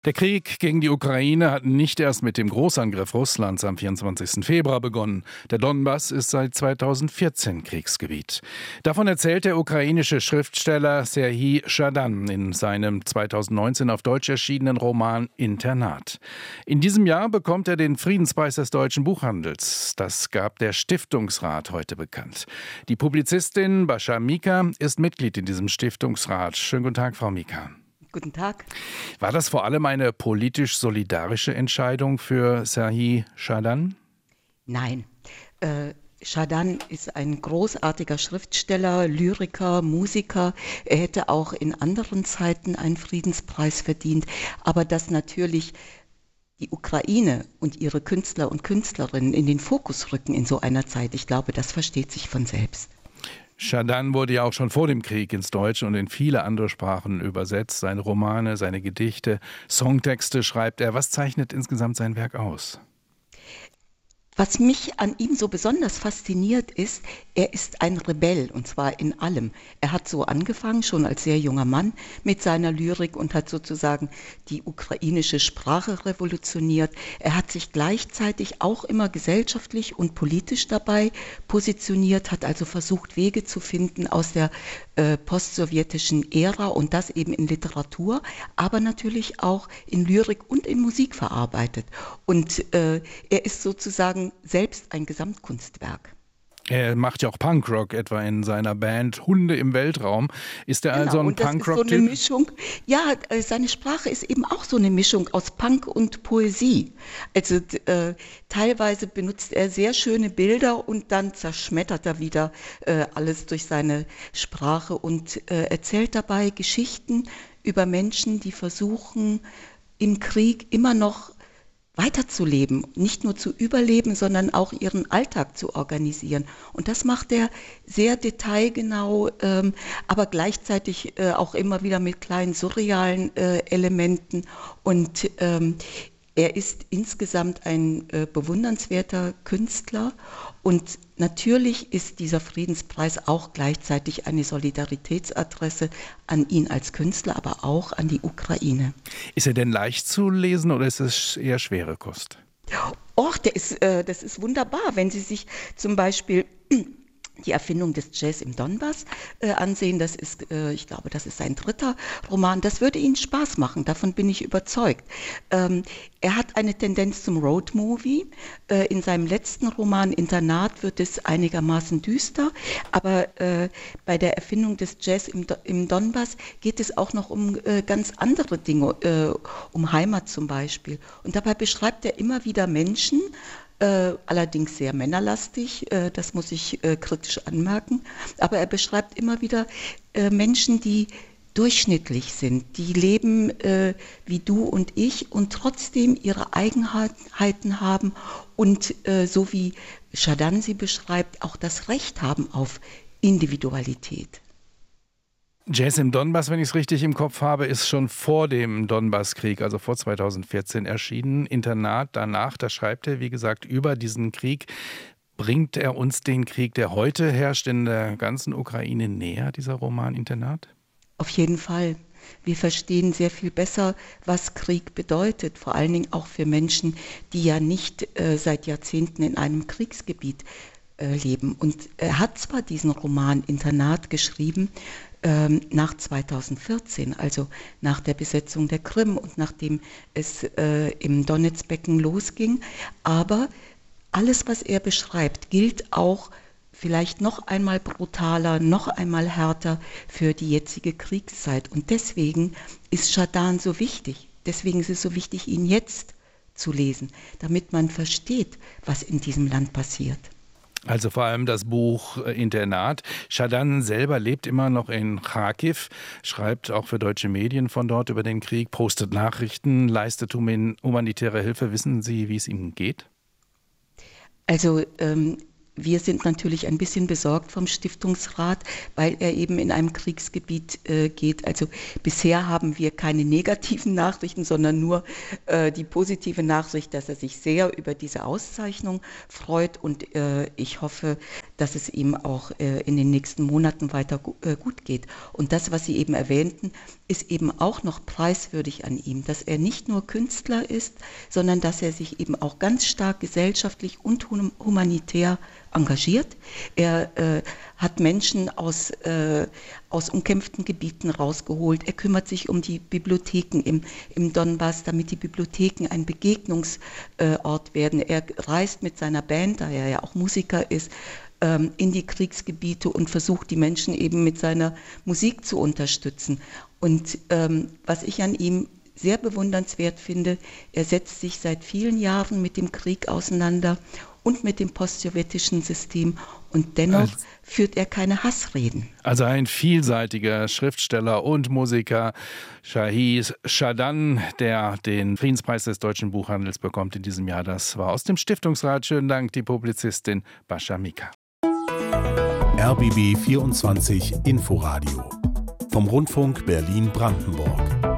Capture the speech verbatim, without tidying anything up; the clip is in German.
Der Krieg gegen die Ukraine hat nicht erst mit dem Großangriff Russlands am vierundzwanzigsten Februar begonnen. Der Donbass ist seit zweitausendvierzehn Kriegsgebiet. Davon erzählt der ukrainische Schriftsteller Serhij Schadan in seinem zweitausendneunzehn auf Deutsch erschienenen Roman Internat. In diesem Jahr bekommt er den Friedenspreis des deutschen Buchhandels. Das gab der Stiftungsrat heute bekannt. Die Publizistin Bascha Mika ist Mitglied in diesem Stiftungsrat. Schönen guten Tag, Frau Mika. Guten Tag. War das vor allem eine politisch-solidarische Entscheidung für Serhij Schadan? Nein. Äh, Schadan ist ein großartiger Schriftsteller, Lyriker, Musiker. Er hätte auch in anderen Zeiten einen Friedenspreis verdient. Aber dass natürlich die Ukraine und ihre Künstler und Künstlerinnen in den Fokus rücken in so einer Zeit, ich glaube, das versteht sich von selbst. Schadan wurde ja auch schon vor dem Krieg ins Deutsche und in viele andere Sprachen übersetzt. Seine Romane, seine Gedichte, Songtexte schreibt er. Was zeichnet insgesamt sein Werk aus? Was mich an ihm so besonders fasziniert ist, er ist ein Rebell, und zwar in allem. Er hat so angefangen, schon als sehr junger Mann, mit seiner Lyrik und hat sozusagen die ukrainische Sprache revolutioniert. Er hat sich gleichzeitig auch immer gesellschaftlich und politisch dabei positioniert, hat also versucht, Wege zu finden aus der äh, postsowjetischen Ära und das eben in Literatur, aber natürlich auch in Lyrik und in Musik verarbeitet. Und äh, er ist sozusagen selbst ein Gesamtkunstwerk. Er macht ja auch Punkrock, etwa in seiner Band Hunde im Weltraum. Ist er genau, also ein Punkrock-Typ? So eine Mischung. Ja, seine Sprache ist eben auch so eine Mischung aus Punk und Poesie. Also äh, teilweise benutzt er sehr schöne Bilder und dann zerschmettert er wieder äh, alles durch seine Sprache und äh, erzählt dabei Geschichten über Menschen, die versuchen, im Krieg immer noch weiterzuleben, nicht nur zu überleben, sondern auch ihren Alltag zu organisieren. Und das macht er sehr detailgenau, ähm, aber gleichzeitig äh, auch immer wieder mit kleinen surrealen äh, Elementen. Und ähm, er ist insgesamt ein äh, bewundernswerter Künstler. Und natürlich ist dieser Friedenspreis auch gleichzeitig eine Solidaritätsadresse an ihn als Künstler, aber auch an die Ukraine. Ist er denn leicht zu lesen oder ist es eher schwere Kost? Och, der ist, äh, das ist wunderbar, wenn Sie sich zum Beispiel die Erfindung des Jazz im Donbass äh, ansehen. Das ist, äh, ich glaube, das ist sein dritter Roman. Das würde Ihnen Spaß machen, davon bin ich überzeugt. Ähm, er hat eine Tendenz zum Roadmovie. Äh, in seinem letzten Roman Internat wird es einigermaßen düster, aber äh, bei der Erfindung des Jazz im, Do- im Donbass geht es auch noch um äh, ganz andere Dinge, äh, um Heimat zum Beispiel. Und dabei beschreibt er immer wieder Menschen, Äh, allerdings sehr männerlastig, äh, das muss ich äh, kritisch anmerken, aber er beschreibt immer wieder äh, Menschen, die durchschnittlich sind, die leben äh, wie du und ich und trotzdem ihre Eigenheiten haben und äh, so wie Schadan sie beschreibt, auch das Recht haben auf Individualität. Jazz im Donbass, wenn ich es richtig im Kopf habe, ist schon vor dem Donbasskrieg, also vor zweitausendvierzehn erschienen. Internat danach, da schreibt er, wie gesagt, über diesen Krieg. Bringt er uns den Krieg, der heute herrscht, in der ganzen Ukraine näher, dieser Roman Internat? Auf jeden Fall. Wir verstehen sehr viel besser, was Krieg bedeutet, vor allen Dingen auch für Menschen, die ja nicht äh, seit Jahrzehnten in einem Kriegsgebiet äh, leben. Und er hat zwar diesen Roman Internat geschrieben, nach zweitausendvierzehn, also nach der Besetzung der Krim und nachdem es äh, im Donezbecken losging. Aber alles, was er beschreibt, gilt auch vielleicht noch einmal brutaler, noch einmal härter für die jetzige Kriegszeit. Und deswegen ist Schadan so wichtig. Deswegen ist es so wichtig, ihn jetzt zu lesen, damit man versteht, was in diesem Land passiert. Also vor allem das Buch Internat. Schadan selber lebt immer noch in Charkiw, schreibt auch für deutsche Medien von dort über den Krieg, postet Nachrichten, leistet humanitäre Hilfe. Wissen Sie, wie es ihm geht? Also ähm, wir sind natürlich ein bisschen besorgt vom Stiftungsrat, weil er eben in einem Kriegsgebiet äh, geht. Also bisher haben wir keine negativen Nachrichten, sondern nur äh, die positive Nachricht, dass er sich sehr über diese Auszeichnung freut. Und äh, ich hoffe, dass es ihm auch äh, in den nächsten Monaten weiter gu- äh, gut geht. Und das, was Sie eben erwähnten, ist eben auch noch preiswürdig an ihm, dass er nicht nur Künstler ist, sondern dass er sich eben auch ganz stark gesellschaftlich und hum- humanitär engagiert. Er äh, hat Menschen aus, äh, aus umkämpften Gebieten rausgeholt. Er kümmert sich um die Bibliotheken im, im Donbass, damit die Bibliotheken ein Begegnungsort äh, werden. Er reist mit seiner Band, da er ja auch Musiker ist, ähm, in die Kriegsgebiete und versucht, die Menschen eben mit seiner Musik zu unterstützen. Und ähm, was ich an ihm sehr bewundernswert finde, er setzt sich seit vielen Jahren mit dem Krieg auseinander und mit dem postsowjetischen System und dennoch Also, führt er keine Hassreden. also ein vielseitiger Schriftsteller und Musiker, Shahid Shadan, der den Friedenspreis des Deutschen Buchhandels bekommt in diesem Jahr. Das war aus dem Stiftungsrat. Schönen Dank, die Publizistin Bascha Mika. R B B vierundzwanzig Inforadio vom Rundfunk Berlin-Brandenburg.